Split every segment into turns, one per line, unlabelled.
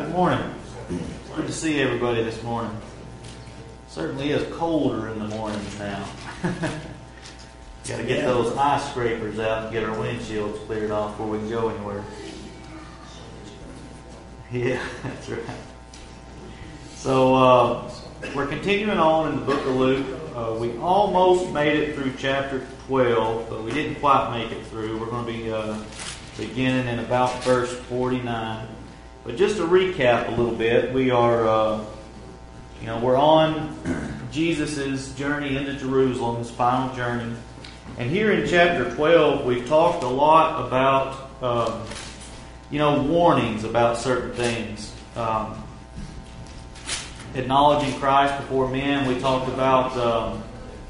Good morning. Good to see everybody this morning. Certainly is colder in the mornings now. Got to get those ice scrapers out and get our windshields cleared off before we can go anywhere. Yeah, that's right. So we're continuing on in the book of Luke. We almost made it through chapter 12, but we didn't quite make it through. We're going to be beginning in about verse 49. But just to recap a little bit, we are, we're on Jesus' journey into Jerusalem, his final journey. And here in chapter 12, we've talked a lot about, warnings about certain things. Acknowledging Christ before men. We talked about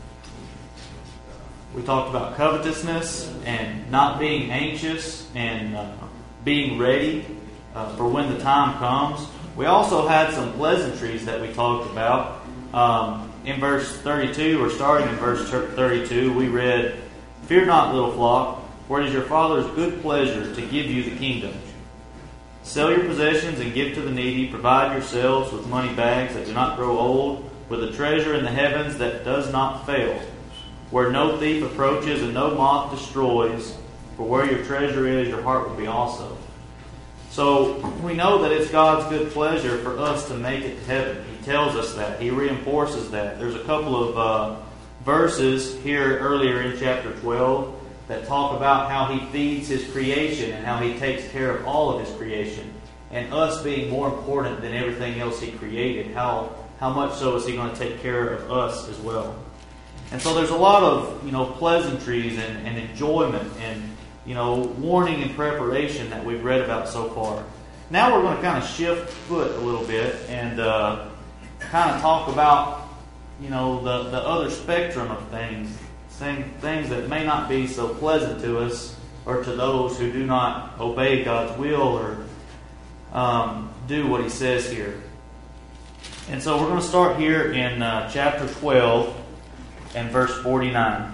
covetousness and not being anxious and being ready for when the time comes. We also had some pleasantries that we talked about. In verse 32, or starting in verse 32, we read, "Fear not, little flock, for it is your Father's good pleasure to give you the kingdom. Sell your possessions and give to the needy. Provide yourselves with money bags that do not grow old, with a treasure in the heavens that does not fail, where no thief approaches and no moth destroys. For where your treasure is, your heart will be also." So we know that it's God's good pleasure for us to make it to heaven. He tells us that. He reinforces that. There's a couple of verses here earlier in chapter 12 that talk about how He feeds His creation and how He takes care of all of His creation. And us being more important than everything else He created, how much so is He going to take care of us as well? And so there's a lot of pleasantries and enjoyment and warning and preparation that we've read about so far. Now we're going to kind of shift foot a little bit and kind of talk about the other spectrum of things that may not be so pleasant to us or to those who do not obey God's will or do what He says here. And so we're going to start here in chapter 12 and verse 49.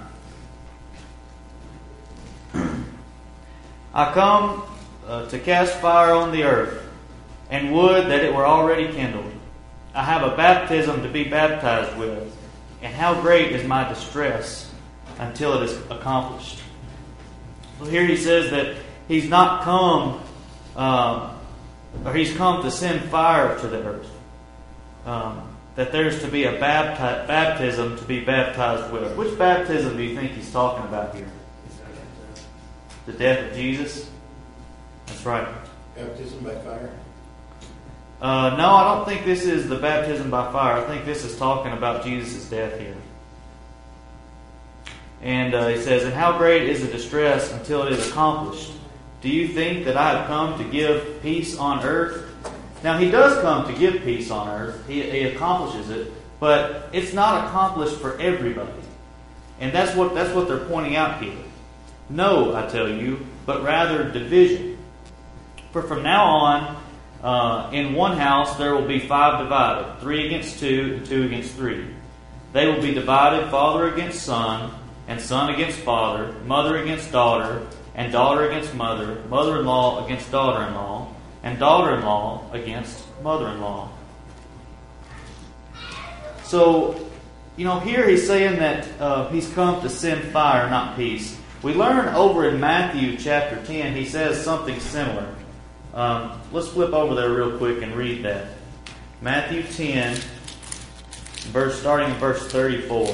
"I come to cast fire on the earth, and would that it were already kindled. I have a baptism to be baptized with, and how great is my distress until it is accomplished." So here he says that he's not come, or he's come to send fire to the earth. That there's to be a baptism to be baptized with. Which baptism do you think he's talking about here? The death of Jesus? That's right.
Baptism by fire?
No, I don't think this is the baptism by fire. I think this is talking about Jesus' death here. And he says, "And how great is the distress until it is accomplished? Do you think that I have come to give peace on earth?" Now, he does come to give peace on earth. He accomplishes it. But it's not accomplished for everybody. And that's what they're pointing out here. "No, I tell you, but rather division. For from now on, in one house there will be 5 divided, 3 against 2, and 2 against 3. They will be divided, father against son, and son against father, mother against daughter, and daughter against mother, mother-in-law against daughter-in-law, and daughter-in-law against mother-in-law." So, here he's saying that he's come to send fire, not peace. We learn over in Matthew chapter 10, he says something similar. Let's flip over there real quick and read that. Matthew 10, starting in verse 34.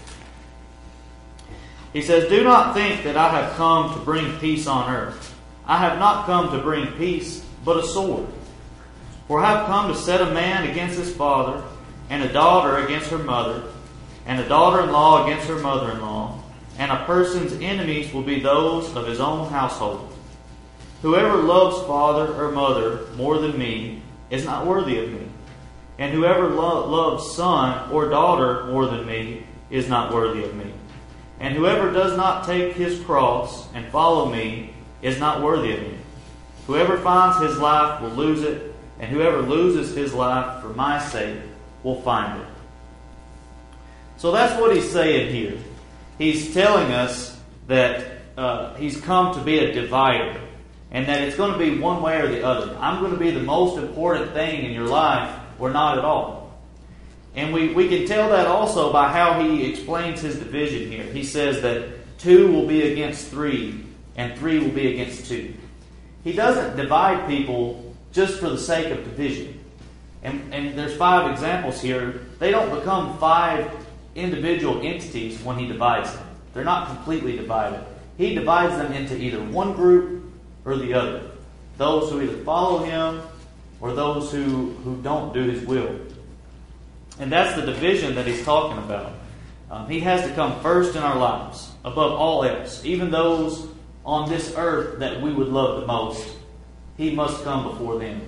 He says, "Do not think that I have come to bring peace on earth. I have not come to bring peace, but a sword. For I have come to set a man against his father, and a daughter against her mother, and a daughter-in-law against her mother-in-law, and a person's enemies will be those of his own household. Whoever loves father or mother more than me is not worthy of me. And whoever loves son or daughter more than me is not worthy of me. And whoever does not take his cross and follow me is not worthy of me. Whoever finds his life will lose it, and whoever loses his life for my sake will find it." So that's what he's saying here. He's telling us that he's come to be a divider. and that it's going to be one way or the other. I'm going to be the most important thing in your life, or not at all. And we can tell that also by how he explains his division here. He says that 2 will be against 3, and 3 will be against 2. He doesn't divide people just for the sake of division. And there's 5 examples here. They don't become 5 individual entities when he divides them. They're not completely divided. He divides them into either one group or the other. Those who either follow him or those who don't do his will. And that's the division that he's talking about. He has to come first in our lives, above all else. Even those on this earth that we would love the most, he must come before them.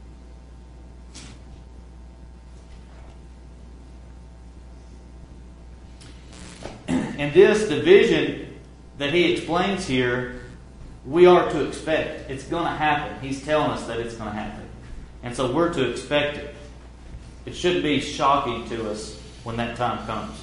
And this division that he explains here, we are to expect. It's going to happen. He's telling us that it's going to happen. And so we're to expect it. It shouldn't be shocking to us when that time comes.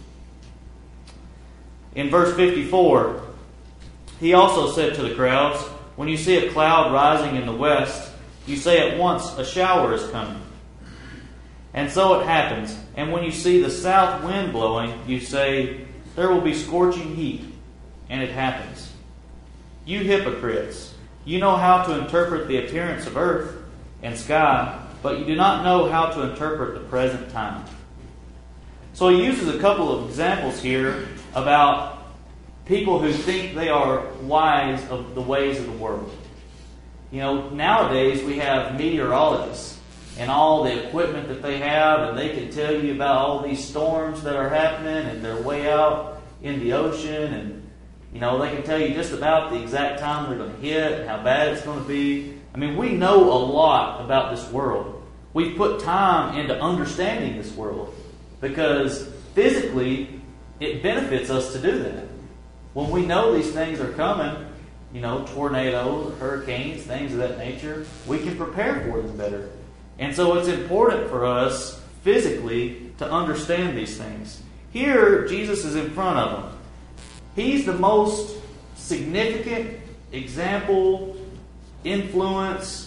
In verse 54, he also said to the crowds, when you see a cloud rising in the west, you say at once, a shower is coming. And so it happens. And when you see the south wind blowing, you say, there will be scorching heat. And it happens. You hypocrites, you know how to interpret the appearance of earth and sky, but you do not know how to interpret the present time. So he uses a couple of examples here about people who think they are wise of the ways of the world. You know, nowadays we have meteorologists and all the equipment that they have, and they can tell you about all these storms that are happening, and they're way out in the ocean, and you know, they can tell you just about the exact time they're going to hit and how bad it's going to be. I mean, we know a lot about this world. We've put time into understanding this world because physically it benefits us to do that. When we know these things are coming, you know, tornadoes, hurricanes, things of that nature, we can prepare for them better. And so it's important for us physically to understand these things. Here, Jesus is in front of them. He's the most significant example, influence,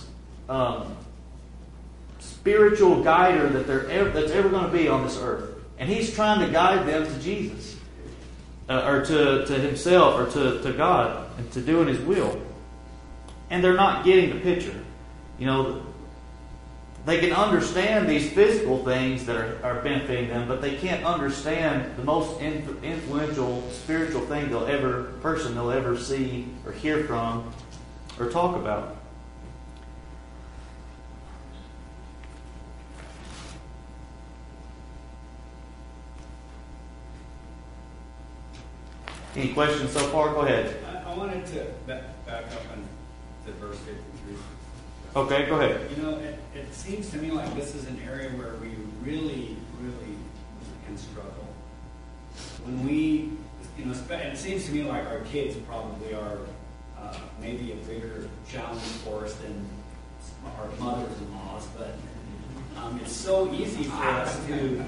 spiritual guider that's ever going to be on this earth. And he's trying to guide them to Jesus. Or to himself, or to God, and to doing his will. And they're not getting the picture. You know, they can understand these physical things that are benefiting them, but they can't understand the most influential spiritual thing they'll ever see or hear from or talk about. Any questions so far? Go ahead.
I wanted to back up to verse 53.
Okay, go ahead.
You know, it seems to me like this is an area where we really, really can struggle. When we, you know, and it seems to me like our kids probably are maybe a bigger challenge for us than our mothers-in-laws, but it's so easy for us to,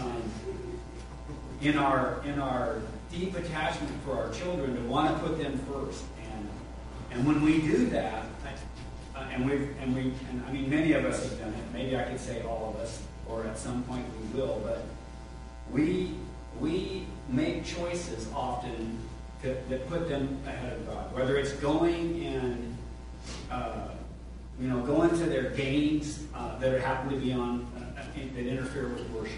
in our deep attachment for our children, to want to put them first, and when we do that, and I mean, many of us have done it. Maybe I could say all of us, or at some point we will. But we make choices often that put them ahead of God. Whether it's going and going to their games that happen to be on that interfere with worship,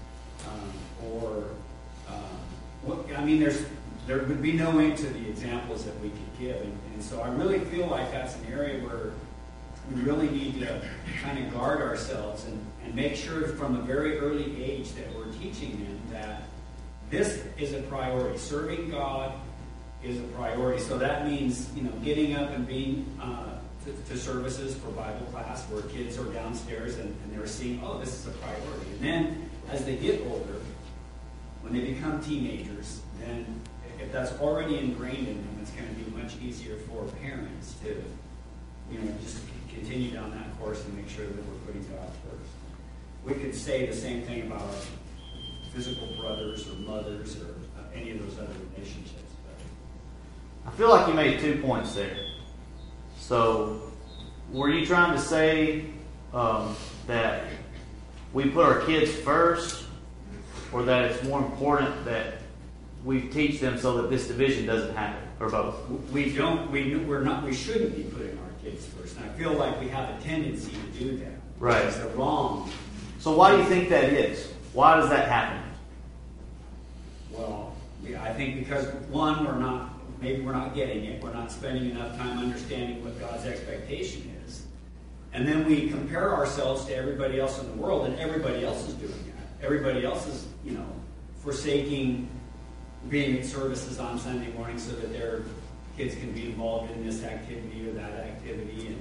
there would be no end to the examples that we could give, and so I really feel like that's an area where we really need to kind of guard ourselves and make sure from a very early age that we're teaching them that this is a priority. Serving God is a priority. So that means, getting up and being to services for Bible class where kids are downstairs and they're seeing, oh, this is a priority. And then as they get older, when they become teenagers, then if that's already ingrained in them, it's going to be much easier for parents to, just continue down that course and make sure that we're putting God first. We could say the same thing about our physical brothers or mothers or any of those other relationships.
I feel like you made 2 points there. So, were you trying to say that we put our kids first, or that it's more important that we teach them so that this division doesn't happen, or both?
We shouldn't be putting our kids first. And I feel like we have a tendency to do that.
Right.
It's wrong.
So why do you think that is? Why does that happen?
Well, yeah, I think because one, maybe we're not getting it. We're not spending enough time understanding what God's expectation is. And then we compare ourselves to everybody else in the world, and everybody else is doing that. Everybody else is, forsaking being at services on Sunday morning so that their kids can be involved in this activity or that activity.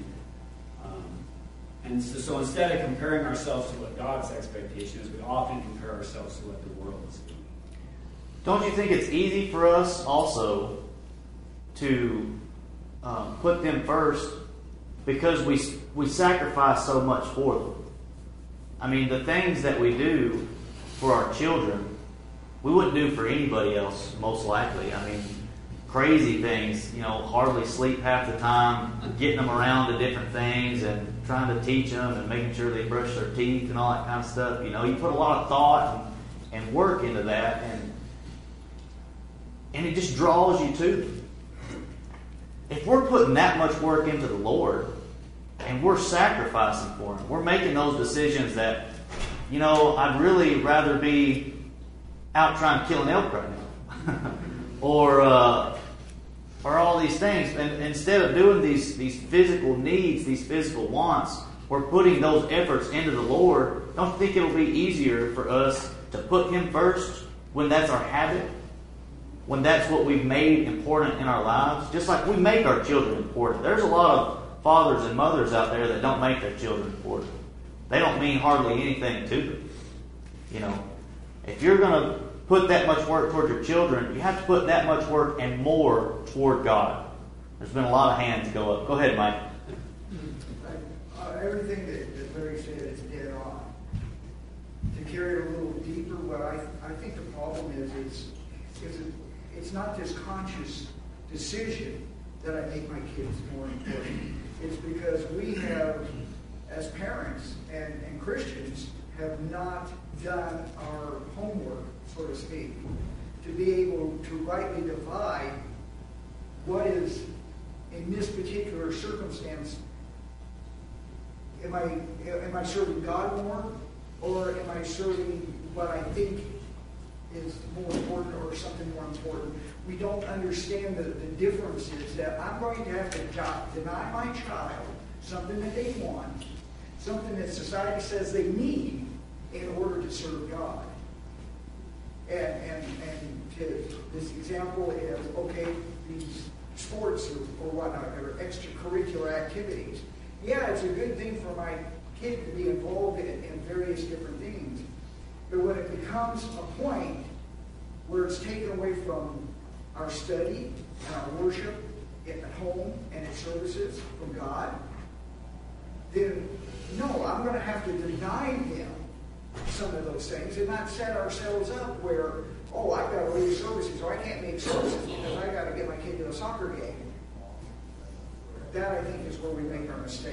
And so instead of comparing ourselves to what God's expectation is, we often compare ourselves to what the world is doing.
Don't you think it's easy for us also to put them first because we sacrifice so much for them? I mean, the things that we do for our children, we wouldn't do for anybody else, most likely. I mean, crazy things, hardly sleep half the time, getting them around to different things and trying to teach them and making sure they brush their teeth and all that kind of stuff. You put a lot of thought and work into that, and it just draws you to them. If we're putting that much work into the Lord and we're sacrificing for Him, we're making those decisions that, I'd really rather be out trying to kill an elk right now. or all these things. And instead of doing these physical needs, these physical wants, we're putting those efforts into the Lord. Don't you think it'll be easier for us to put Him first when that's our habit? When that's what we've made important in our lives? Just like we make our children important. There's a lot of fathers and mothers out there that don't make their children important. They don't mean hardly anything to them. If you're going to put that much work toward your children, you have to put that much work and more toward God. There's been a lot of hands go up. Go ahead, Mike.
Everything that Larry said is dead on. To carry it a little deeper, what I think the problem is it's not this conscious decision that I make my kids more important. It's because we have, as parents and Christians, have not done our homework, so to speak, to be able to rightly divide what is, in this particular circumstance, am I serving God more, or am I serving what I think is more important or something more important? We don't understand the differences that I'm going to have to deny my child something that they want, something that society says they need in order to serve God. And this example is, okay, these sports or whatnot, or extracurricular activities. Yeah, it's a good thing for my kid to be involved in various different things. But when it becomes a point where it's taken away from our study and our worship at home and at services from God, then no, I'm going to have to deny them some of those things and not set ourselves up where, I've got to leave services, or I can't make services because I've got to get my kid to a soccer game. That, I think, is where we make our mistake.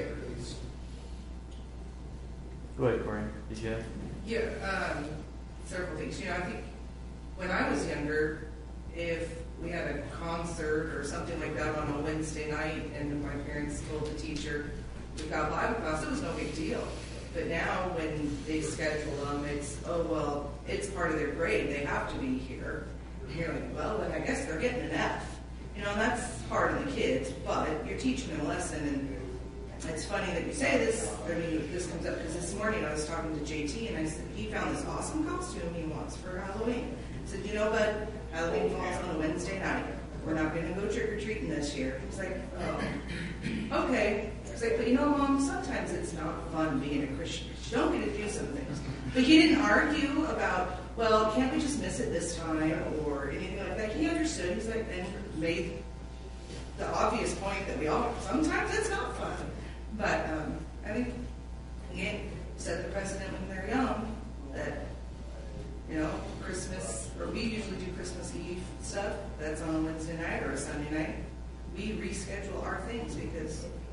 Go ahead, Corey. Did you have?
Yeah, several things. I think when I was younger, if we had a concert or something like that on a Wednesday night and my parents told the teacher, we've got Bible class, it was no big deal. But now when they schedule them, it's, it's part of their grade. They have to be here. And you're like, then I guess they're getting an F. And that's hard on the kids, but you're teaching them a lesson. And it's funny that you say this. This comes up because this morning I was talking to JT and I said, he found this awesome costume he wants for Halloween. I said, bud, Halloween falls on a Wednesday night. We're not going to go trick-or-treating this year. He's like, okay. I was like, but Mom, sometimes it's not fun being a Christian. You don't get to do some things. But he didn't argue about, can't we just miss it this time or anything like that. He understood. He's like, and made the obvious point that sometimes it's not fun. But I think, again, set the precedent when they're young that, Christmas, or we usually do Christmas Eve stuff. That's on a Wednesday night or a Sunday night. We reschedule our things because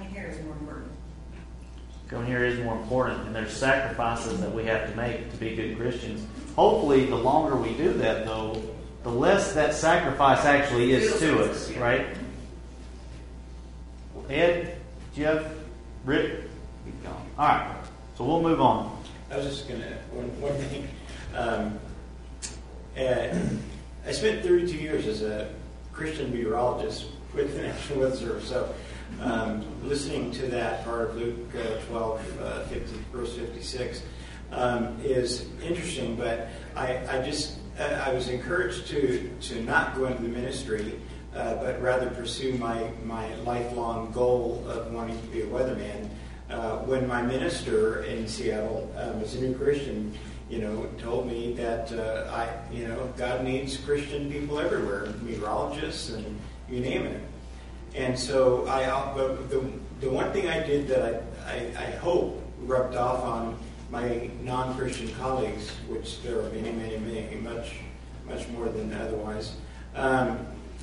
Coming here is more important.
Coming here is more important, and there's sacrifices that we have to make to be good Christians. Hopefully, the longer we do that, though, the less that sacrifice actually is to us, right? Ed, do you have Rick? Keep going. All right, so we'll move on.
I was just going to, one thing. I spent 32 years as a Christian meteorologist with the National Weather Service, so listening to that part of Luke 12, 50, verse 56 is interesting, but I was encouraged to not go into the ministry, but rather pursue my lifelong goal of wanting to be a weatherman. When my minister in Seattle was a new Christian, told me that God needs Christian people everywhere, meteorologists and you name it. And so but the one thing I did that I hope rubbed off on my non-Christian colleagues, which there are many, many, many, much more than otherwise. But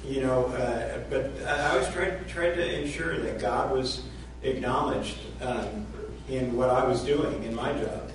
I always tried to ensure that God was acknowledged in what I was doing in my job.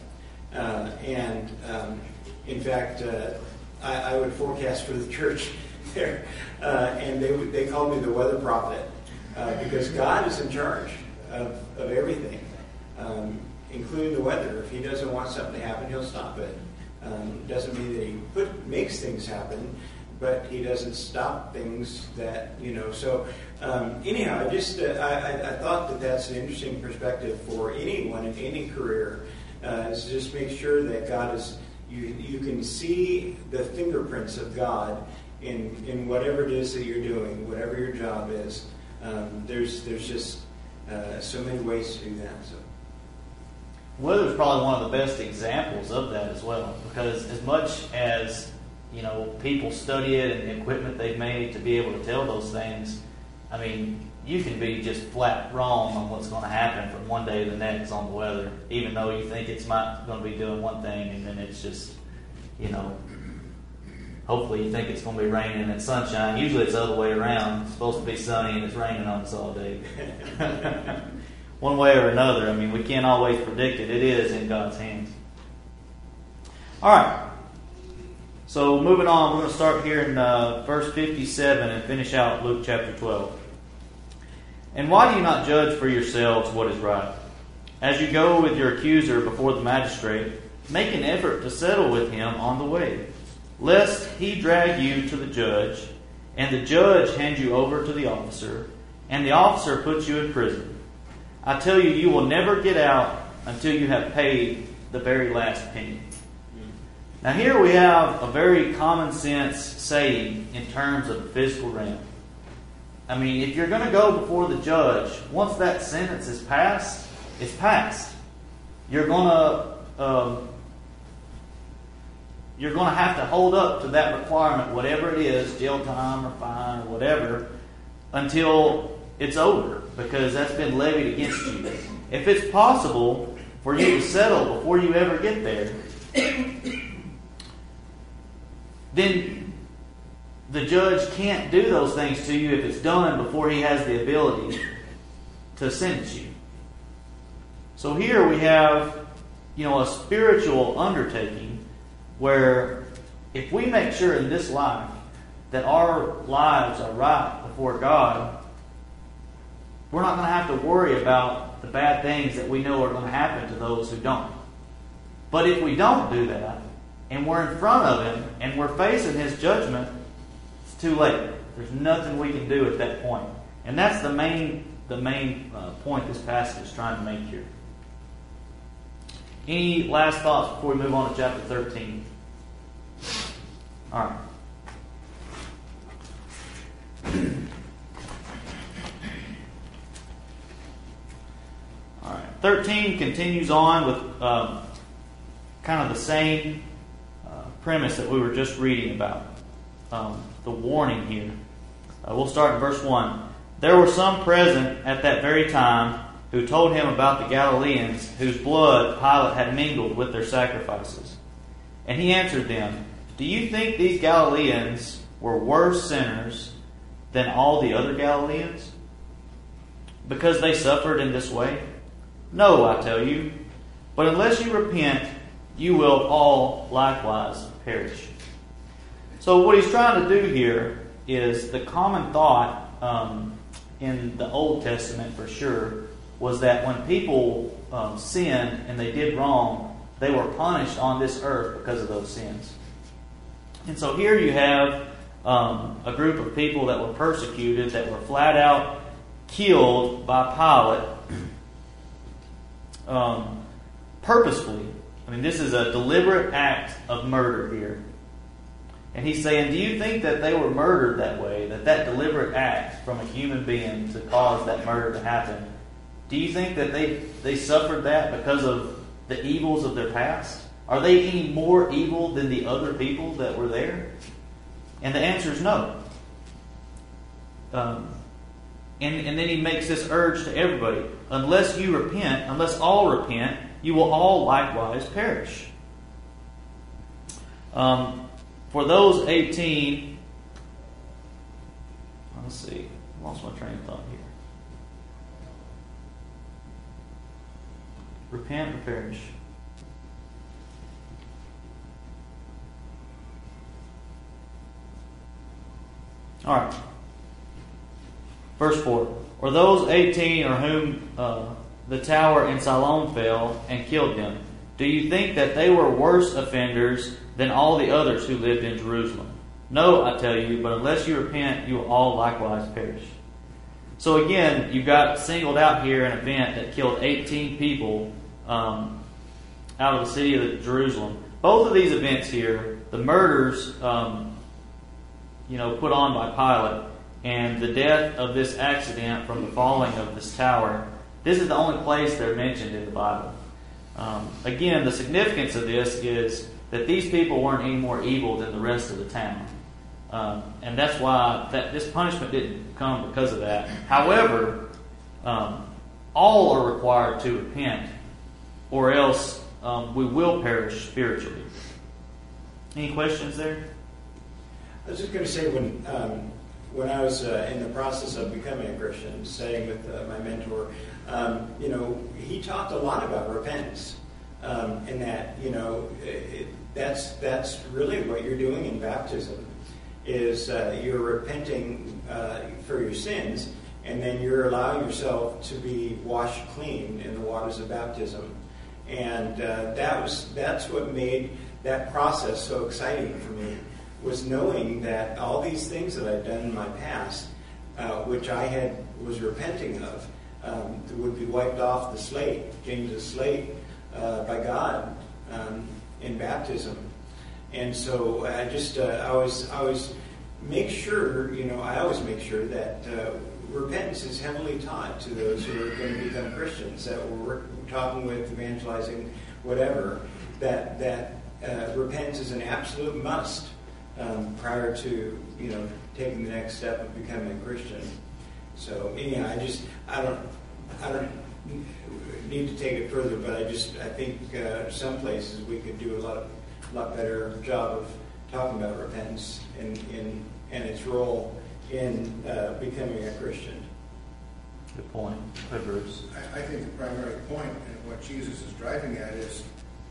In fact, I would forecast for the church there, and they called me the weather prophet because God is in charge of everything, including the weather. If He doesn't want something to happen, He'll stop it. Doesn't mean that He makes things happen, but He doesn't stop things that So anyhow, I thought that that's an interesting perspective for anyone in any career. Is just make sure that God is. You can see the fingerprints of God in whatever it is that you're doing, whatever your job is. There's just so many ways to do that. So.
Weather is probably one of the best examples of that as well, because as much as people study it and the equipment they've made to be able to tell those things, I mean, you can be just flat wrong on what's going to happen from one day to the next on the weather, even though you think it's going to be doing one thing, and then it's just, hopefully you think it's going to be raining and sunshine. Usually it's the other way around. It's supposed to be sunny and it's raining on us all day. One way or another. I mean, we can't always predict it. It is in God's hands. All right. So moving on, we're going to start here in verse 57 and finish out Luke chapter 12. And why do you not judge for yourselves what is right? As you go with your accuser before the magistrate, make an effort to settle with him on the way, lest he drag you to the judge, and the judge hand you over to the officer, and the officer puts you in prison. I tell you, you will never get out until you have paid the very last penny. Now here we have a very common sense saying in terms of the physical realm. I mean, if you're going to go before the judge, once that sentence is passed, it's passed. You're going to have to hold up to that requirement, whatever it is, jail time or fine or whatever, until it's over, because that's been levied against you. If it's possible for you to settle before you ever get there, then the judge can't do those things to you if it's done before he has the ability to sentence you. So here we have, a spiritual undertaking where if we make sure in this life that our lives are right before God, we're not going to have to worry about the bad things that we know are going to happen to those who don't. But if we don't do that, and we're in front of Him, and we're facing His judgment, it's too late. There's nothing we can do at that point. And that's the main point this passage is trying to make here. Any last thoughts before we move on to chapter 13? All right. All right. 13 continues on with kind of the same premise that we were just reading about. The warning here. We'll start in verse 1. There were some present at that very time who told him about the Galileans whose blood Pilate had mingled with their sacrifices. And he answered them, "Do you think these Galileans were worse sinners than all the other Galileans? because they suffered in this way? No, I tell you. But unless you repent, you will all likewise perish. So what he's trying to do here is the common thought in the Old Testament for sure was that when people sinned and they did wrong, they were punished on this earth because of those sins. And so here you have a group of people that were persecuted, that were flat out killed by Pilate purposefully. I mean, this is a deliberate act of murder here. And he's saying, do you think that they were murdered that way, that deliberate act from a human being to cause that murder to happen, do you think that they suffered that because of the evils of their past? Are they any more evil than the other people that were there? And the answer is no. And then he makes this urge to everybody. Unless you repent, unless all repent, you will all likewise perish. For those 18... Let's see. I lost my train of thought here. Repent or perish. All right. Verse 4. Or those 18 or whom the tower in Siloam fell and killed them, do you think that they were worse offenders than all the others who lived in Jerusalem? No, I tell you, but unless you repent, you will all likewise perish. So again, you've got singled out here an event that killed 18 people out of the city of Jerusalem. Both of these events here, the murders, put on by Pilate, and the death of this accident from the falling of this tower, this is the only place they're mentioned in the Bible. Again, the significance of this is that these people weren't any more evil than the rest of the town. And that's why this punishment didn't come because of that. However, all are required to repent, or else we will perish spiritually. Any questions there?
I was just going to say, when I was in the process of becoming a Christian, studying with my mentor, he talked a lot about repentance, and that that's really what you're doing in baptism, is you're repenting for your sins, and then you're allowing yourself to be washed clean in the waters of baptism, and that's what made that process so exciting for me. Was knowing that all these things that I'd done in my past, which I was repenting of, would be wiped off the slate, James's slate, by God in baptism. And so I always make sure, I always make sure that repentance is heavily taught to those who are going to become Christians, that we're talking with, evangelizing, whatever, that repentance is an absolute must. Prior to taking the next step of becoming a Christian. So anyhow, I don't need to take it further, but I think some places we could do a lot better job of talking about repentance and its role in becoming a Christian.
Good point. Hi, Bruce.
I think the primary point and what Jesus is driving at is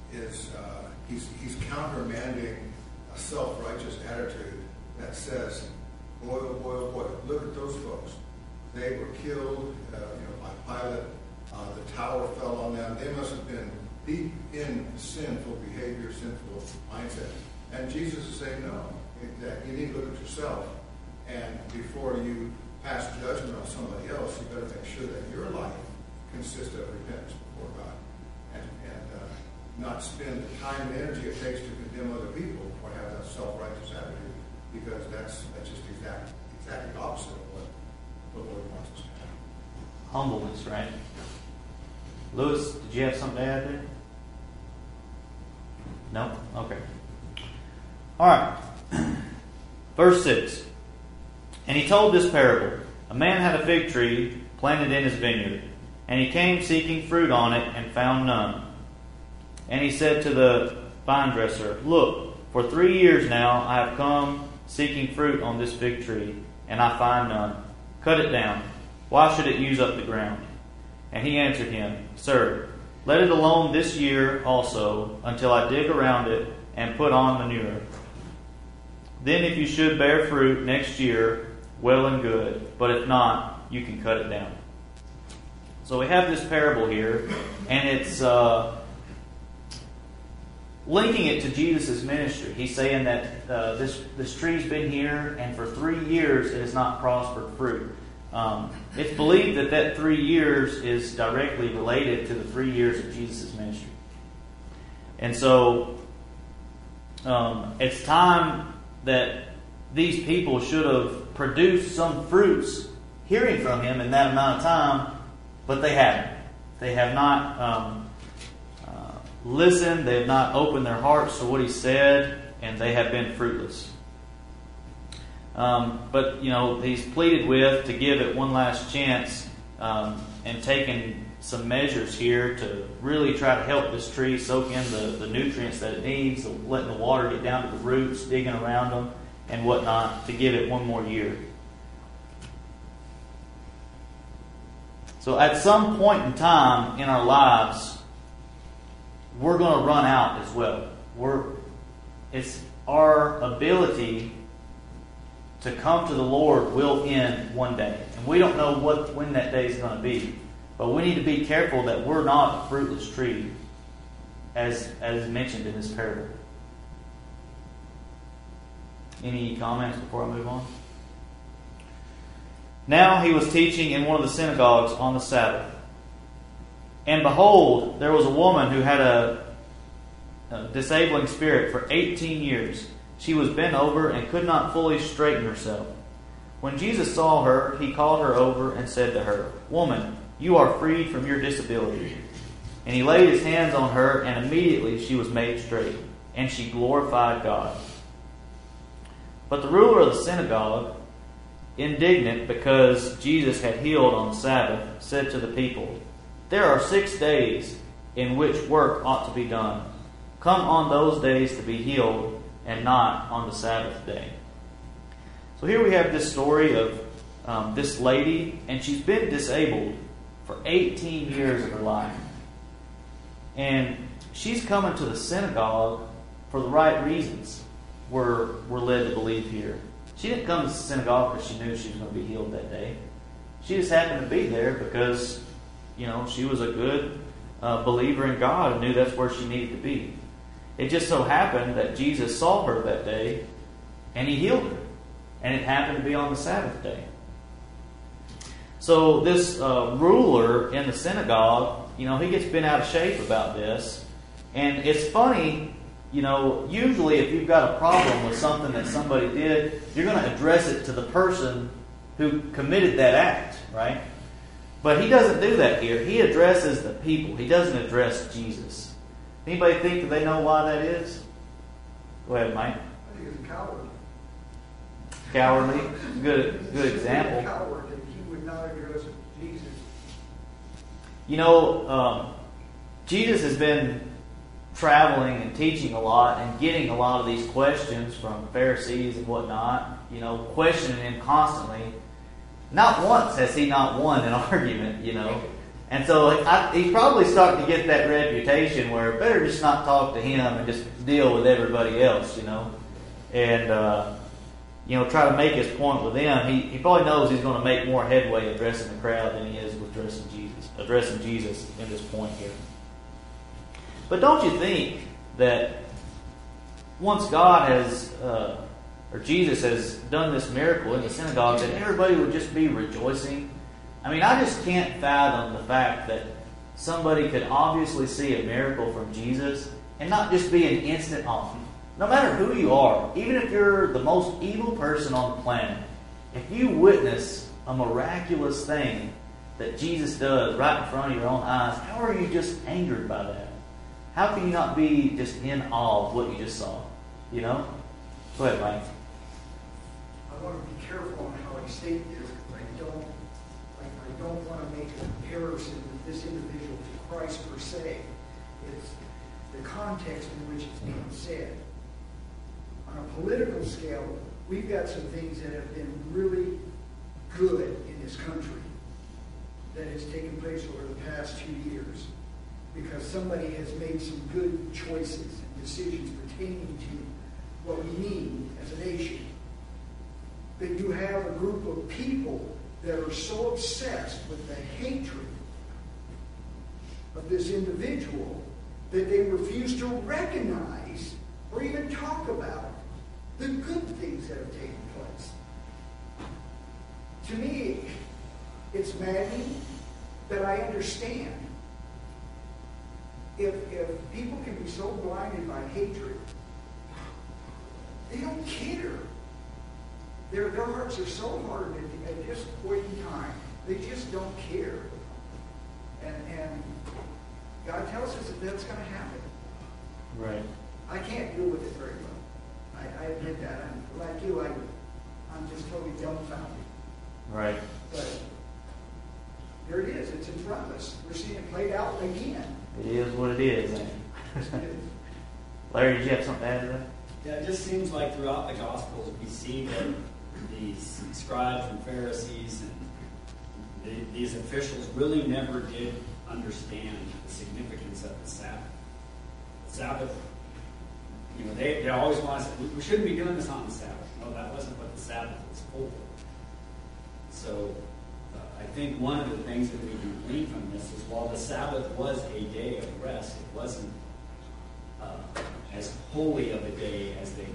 he's countermanding a self-righteous attitude that says, boy, oh boy, oh boy, look at those folks. They were killed by Pilate. The tower fell on them. They must have been deep in sinful behavior, sinful mindset. And Jesus is saying, no, that you need to look at yourself. And before you pass judgment on somebody else, you better make sure that your life consists of repentance before God. And not spend the time and energy it takes to condemn other people or have a self-righteous attitude, because that's just exactly the opposite of what the Lord wants us to have.
Humbleness, right? Lewis, did you have something to add there? No? Okay. All right. Verse 6. And he told this parable. A man had a fig tree planted in his vineyard, and he came seeking fruit on it and found none. And he said to the vine dresser, look, for 3 years now I have come seeking fruit on this fig tree, and I find none. Cut it down. Why should it use up the ground? And he answered him, Sir, let it alone this year also, until I dig around it and put on manure. Then if you should bear fruit next year, well and good. But if not, you can cut it down. So we have this parable here, and it's linking it to Jesus' ministry. He's saying that this tree's been here, and for 3 years it has not prospered fruit. It's believed that 3 years is directly related to the 3 years of Jesus' ministry. And so it's time that these people should have produced some fruits hearing from him in that amount of time, but they haven't. They have not listened. They have not opened their hearts to what he said, and they have been fruitless. But, he's pleaded with to give it one last chance and taken some measures here to really try to help this tree soak in the nutrients that it needs, letting the water get down to the roots, digging around them, and whatnot, to give it one more year. So at some point in time in our lives, we're going to run out as well. It's our ability to come to the Lord will end one day. And we don't know when that day is going to be. But we need to be careful that we're not a fruitless tree, as mentioned in this parable. Any comments before I move on? Now he was teaching in one of the synagogues on the Sabbath. And behold, there was a woman who had a disabling spirit for 18 years. She was bent over and could not fully straighten herself. When Jesus saw her, he called her over and said to her, Woman, you are freed from your disability. And he laid his hands on her, and immediately she was made straight, and she glorified God. But the ruler of the synagogue, indignant because Jesus had healed on the Sabbath, said to the people, There are 6 days in which work ought to be done. Come on those days to be healed, and not on the Sabbath day. So here we have this story of this lady, and she's been disabled for 18 years of her life. And she's coming to the synagogue for the right reasons, we're led to believe here. She didn't come to the synagogue because she knew she was going to be healed that day. She just happened to be there because, she was a good believer in God and knew that's where she needed to be. It just so happened that Jesus saw her that day and he healed her. And it happened to be on the Sabbath day. So this ruler in the synagogue, he gets bent out of shape about this. And it's funny, usually if you've got a problem with something that somebody did, you're going to address it to the person who committed that act, right? But he doesn't do that here. He addresses the people. He doesn't address Jesus. Anybody think that they know why that is? Go ahead, Mike.
I think it's a coward.
Cowardly. Good example.
He's a coward, and he would not address Jesus.
Jesus has been traveling and teaching a lot and getting a lot of these questions from Pharisees and whatnot, questioning him constantly. Not once has he not won an argument, And so he's probably starting to get that reputation where better just not talk to him and just deal with everybody else, And, try to make his point with them. He probably knows he's going to make more headway addressing the crowd than he is with addressing Jesus in this point here. But don't you think that once God has, or Jesus has done this miracle in the synagogue, that everybody would just be rejoicing? I mean, I just can't fathom the fact that somebody could obviously see a miracle from Jesus and not just be an instant awe. No matter who you are, even if you're the most evil person on the planet, if you witness a miraculous thing that Jesus does right in front of your own eyes, how are you just angered by that? How can you not be just in awe of what you just saw? Go ahead, Mike.
I want to be careful on how I state this, because I don't want to make a comparison with this individual to Christ per se. It's the context in which it's being said. On a political scale, we've got some things that have been really good in this country. that has taken place over the past 2 years, because somebody has made some good choices and decisions pertaining to what we need as a nation. That you have a group of people that are so obsessed with the hatred of this individual that they refuse to recognize or even talk about the good things that have taken place. To me, it's maddening, but I understand. If people can be so blinded by hatred, they don't care. Their hearts are so hard at this point in time. They just don't care. And God tells us that that's going to happen.
Right.
I can't deal with it very well. I admit that. I'm like you. I'm just totally dumbfounded.
Right.
But there it is. It's in front of us. We're seeing it played out again.
It is what it is.
It is.
Larry, did you have something to add to that?
Yeah, it just seems like throughout the Gospels we see that these scribes and Pharisees and these officials really never did understand the significance of the Sabbath. The Sabbath, they always want to say, we shouldn't be doing this on the Sabbath. No, that wasn't what the Sabbath was for. So I think one of the things that we can glean from this is while the Sabbath was a day of rest, it wasn't as holy of a day as they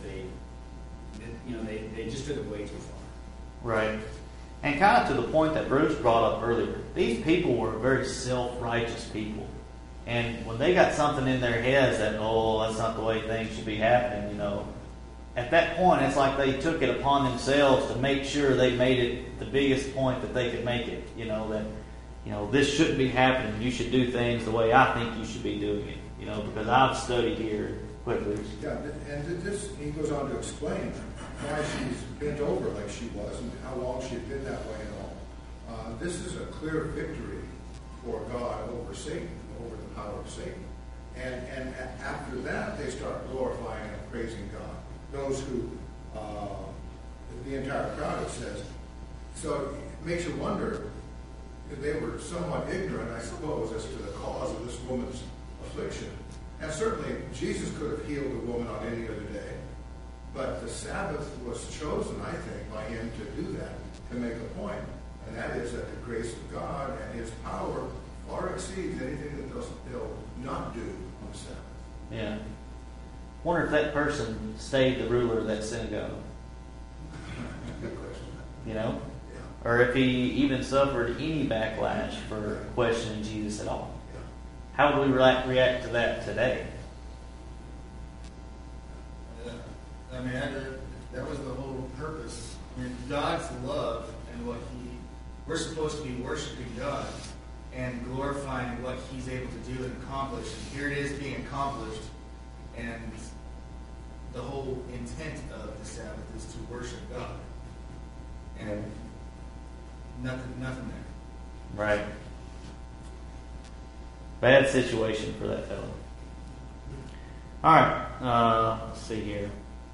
just took it way too far.
Right. And kind of to the point that Bruce brought up earlier, these people were very self-righteous people. And when they got something in their heads that, that's not the way things should be happening, at that point it's like they took it upon themselves to make sure they made it the biggest point that they could make it. That this shouldn't be happening. You should do things the way I think you should be doing it. Because I've studied here quickly.
Yeah, and this, he goes on to explain why she's bent over like she was and how long she had been that way and all. This is a clear victory for God over Satan, over the power of Satan. And after that, they start glorifying and praising God. Those who, the entire crowd, it says. So it makes you wonder if they were somewhat ignorant, I suppose, as to the cause of this woman's affliction. And certainly Jesus could have healed the woman on any other day, but the Sabbath was chosen, I think, by him to do that, to make a point, and that is that the grace of God and his power far exceeds anything that they'll not do on the Sabbath.
Yeah. Wonder if that person stayed the ruler of that synagogue.
Good question.
Yeah.
Yeah.
Or if he even suffered any backlash for questioning Jesus at all. How would we react to that today?
I mean, that was the whole purpose. I mean, God's love and we're supposed to be worshiping God and glorifying what he's able to do and accomplish. And here it is being accomplished. And the whole intent of the Sabbath is to worship God. And nothing there.
Right. Bad situation for that fellow. All right. Let's see here.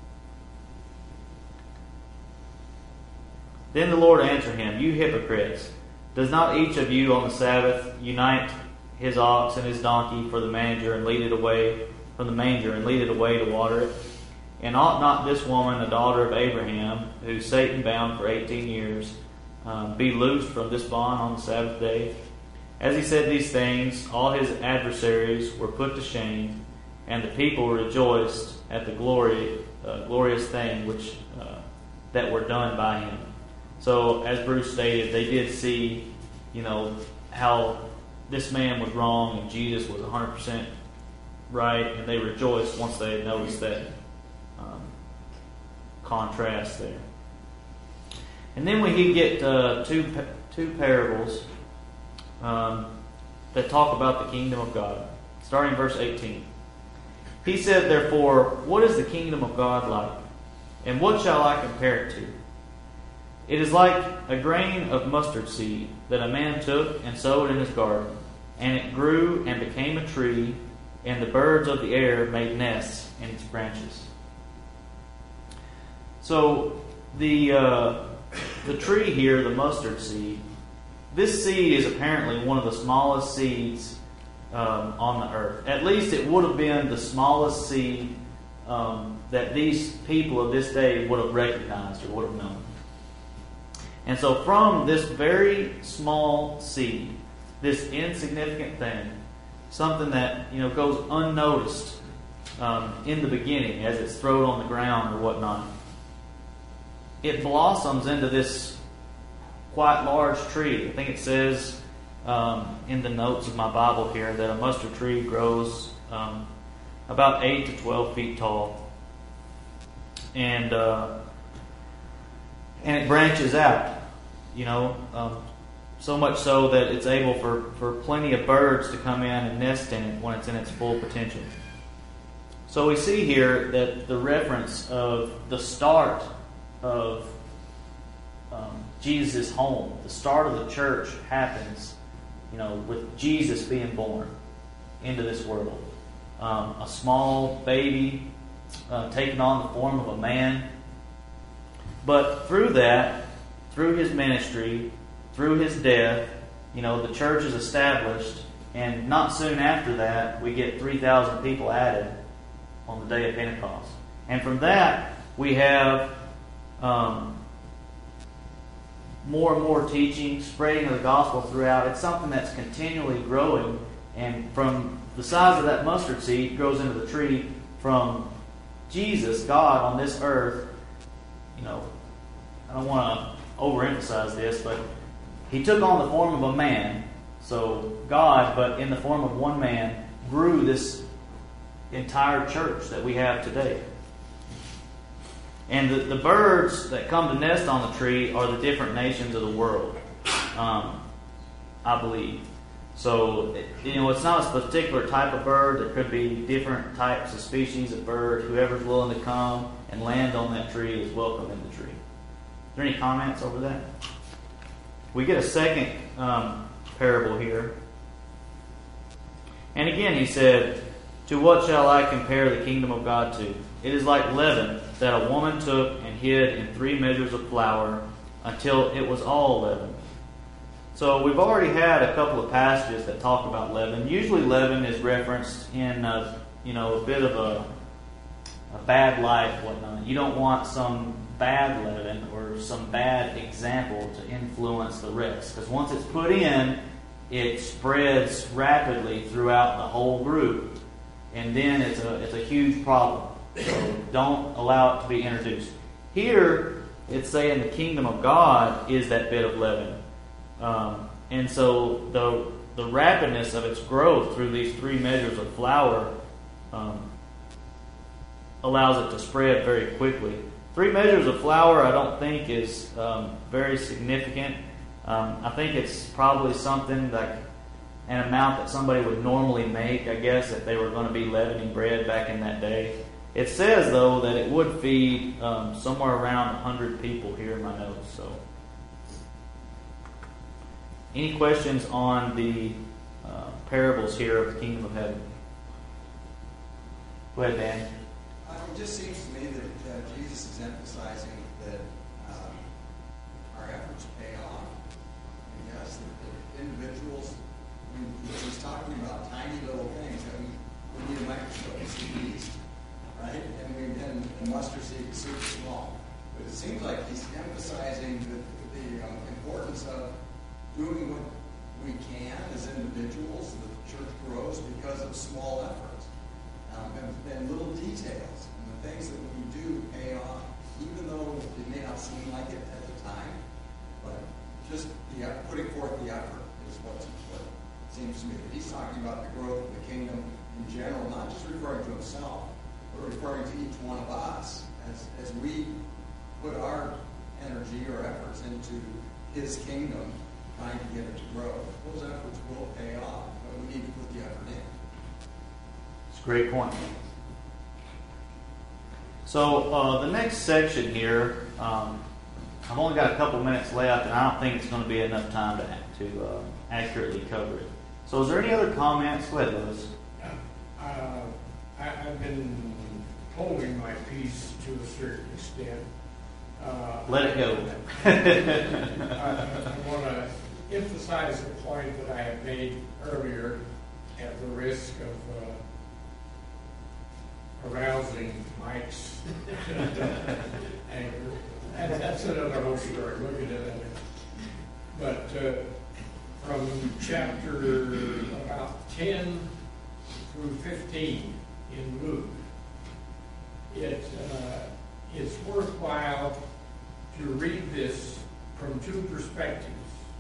Then the Lord answered him, "You hypocrites, does not each of you on the Sabbath unite his ox and his donkey for the manger and lead it away from the manger and lead it away to water it? And ought not this woman, a daughter of Abraham, who Satan bound for 18 years, be loosed from this bond on the Sabbath day?" As he said these things, all his adversaries were put to shame, and the people rejoiced at the glorious thing which that were done by him. So, as Bruce stated, they did see, how this man was wrong and Jesus was 100% right, and they rejoiced once they had noticed that contrast there. And then we get two parables that talk about the kingdom of God. Starting in verse 18. He said, "Therefore, what is the kingdom of God like? And what shall I compare it to? It is like a grain of mustard seed that a man took and sowed in his garden. And it grew and became a tree, and the birds of the air made nests in its branches." So the tree here, the mustard seed, this seed is apparently one of the smallest seeds on the earth. At least it would have been the smallest seed that these people of this day would have recognized or would have known. And so from this very small seed, this insignificant thing, something that goes unnoticed in the beginning as it's thrown on the ground or whatnot, it blossoms into this quite large tree. I think it says in the notes of my Bible here that a mustard tree grows about 8 to 12 feet tall, and it branches out. So much so that it's able for plenty of birds to come in and nest in it when it's in its full potential. So we see here that the reference of the start of Jesus' home, the start of the church happens, with Jesus being born into this world. A small baby taking on the form of a man. But through that, through his ministry, through his death, the church is established, and not soon after that, we get 3,000 people added on the day of Pentecost. And from that, we have more and more teaching, spreading of the gospel throughout. It's something that's continually growing, and from the size of that mustard seed grows into the tree. From Jesus, God on this earth, I don't want to overemphasize this, but He took on the form of a man. So God, but in the form of one man, grew this entire church that we have today. And the birds that come to nest on the tree are the different nations of the world, I believe. So, it's not a particular type of bird. There could be different types of species of bird. Whoever's willing to come and land on that tree is welcome in the tree. Is there any comments over that? We get a second parable here. And again, he said, "To what shall I compare the kingdom of God to? It is like leaven that a woman took and hid in 3 measures of flour until it was all leavened." So we've already had a couple of passages that talk about leaven. Usually leaven is referenced in a bit of a bad light, whatnot. You don't want some bad leaven or some bad example to influence the rest, because once it's put in, it spreads rapidly throughout the whole group, and then it's a huge problem. So don't allow it to be introduced. Here, it's saying the kingdom of God is that bit of leaven. And so the rapidness of its growth through these 3 measures of flour allows it to spread very quickly. 3 measures of flour I don't think is very significant. I think it's probably something like an amount that somebody would normally make, I guess, if they were going to be leavening bread back in that day. It says, though, that it would feed somewhere around 100 people here in my notes. So, any questions on the parables here of the kingdom of heaven? Go ahead, Dan.
It just seems to me that Jesus is emphasizing that our efforts pay off. And yes, the individuals, he's talking about tiny little things that we need a microscope to see these, right? And the mustard seed is super small. But it seems like he's emphasizing the importance of doing what we can as individuals. The church grows because of small efforts and little details. And the things that we do pay off, even though it may not seem like it at the time. But just putting forth the effort is what's important. It seems to me that he's talking about the growth of the kingdom in general, not just referring to himself, but referring to each one of us as we put our energy or efforts into his kingdom, trying to get it to grow. Those efforts will pay off, but we need to put the effort in.
It's a great point. So the next section here, I've only got a couple minutes left, and I don't think it's going to be enough time to accurately cover it. So is there any other comments? Go ahead, Lewis.
I've been holding my peace to a certain extent.
Let it go.
I want to emphasize the point that I had made earlier at the risk of arousing Mike's anger. And that's another whole story. We'll get into that. But from chapter about 10 through 15 in Luke, it's worthwhile to read this from two perspectives.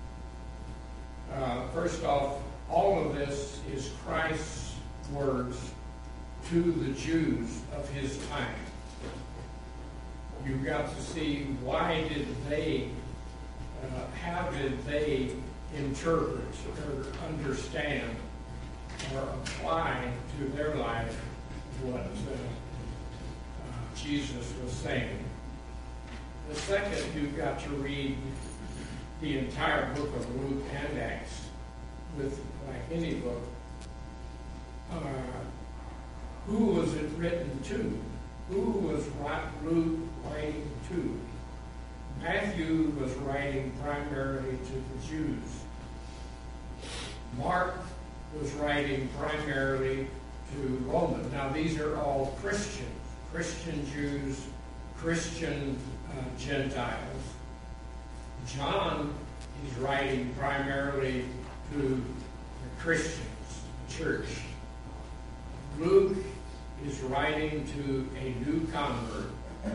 First off, all of this is Christ's words to the Jews of his time. You got to see how did they interpret or understand or apply to their life what Jesus was saying. The second, you've got to read the entire book of Luke and Acts, like any book. Who was it written to? Who was Luke writing to? Matthew was writing primarily to the Jews. Mark was writing primarily to Romans. Now these are all Christians, Christian Jews, Christian Gentiles. John is writing primarily to the Christians, the church. Luke is writing to a new convert.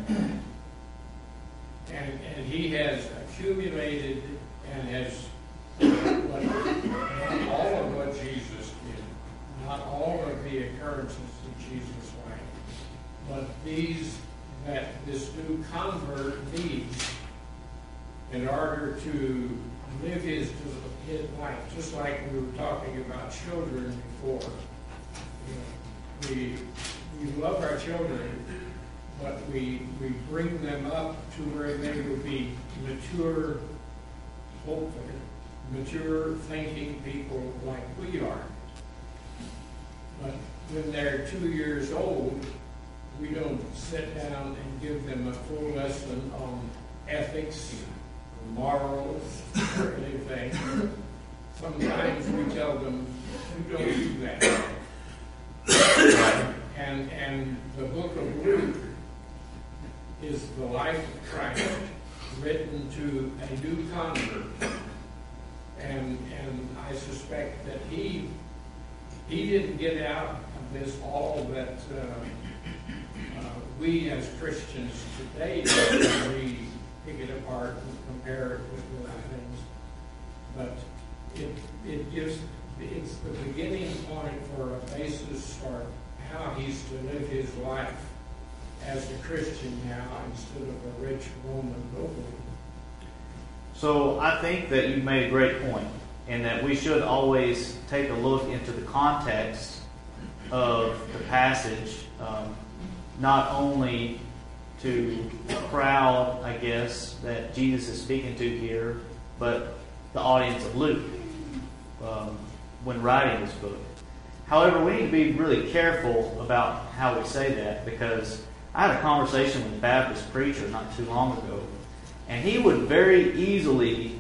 And he has accumulated and has not all of what Jesus did, not all of the occurrences in Jesus' life, but that this new convert needs in order to live his life, just like we were talking about children before. We love our children, but we bring them up to where they will be mature, hopefully, mature thinking people like we are. But when they're 2 years old, we don't sit down and give them a full lesson on ethics, morals, or anything. Sometimes we tell them, you don't do that. And the book of Luke is the life of Christ written to a new convert. And I suspect that he didn't get out of this all that we as Christians today do. We pick it apart and compare it with other things. But it's the beginning point for a basis for how he's to live his life as a Christian now instead of a rich Roman nobleman.
So I think that you've made a great point, and that we should always take a look into the context of the passage, not only to the crowd, I guess, that Jesus is speaking to here, but the audience of Luke when writing this book. However, we need to be really careful about how we say that, because I had a conversation with a Baptist preacher not too long ago, and he would very easily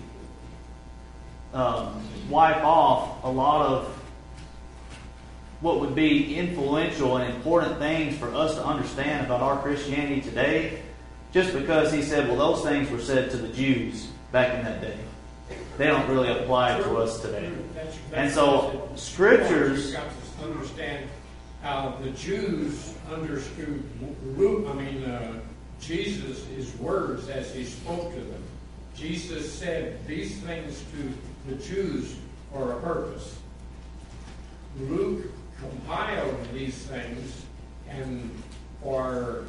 wipe off a lot of what would be influential and important things for us to understand about our Christianity today, just because he said, well, those things were said to the Jews back in that day. They don't really apply to us today. And so, scriptures...
You've got to understand how the Jews understood Jesus' his words as he spoke to them. Jesus said these things to the Jews for a purpose. Luke compiled these things and for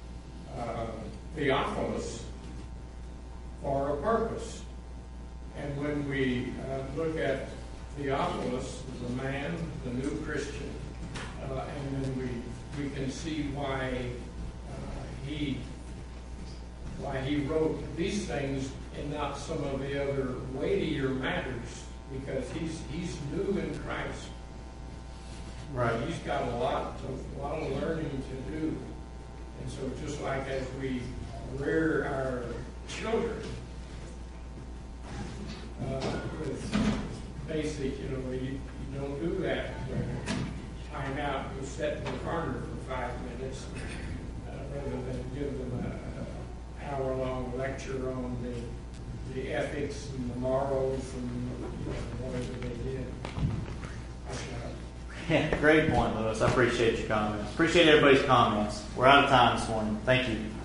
Theophilus for a purpose. And when we look at Theophilus, the man, the new Christian, and then we can see why he wrote these things and not some of the other weightier matters, because he's new in Christ.
Right.
He's got a lot of learning to do. And so just like as we rear our children, with basic, you don't do that. Time out, you sit in the corner for 5 minutes rather than give them an hour-long lecture on the ethics and the morals and whatever they did.
Yeah, great point, Lewis. I appreciate your comments. Appreciate everybody's comments. We're out of time this morning. Thank you.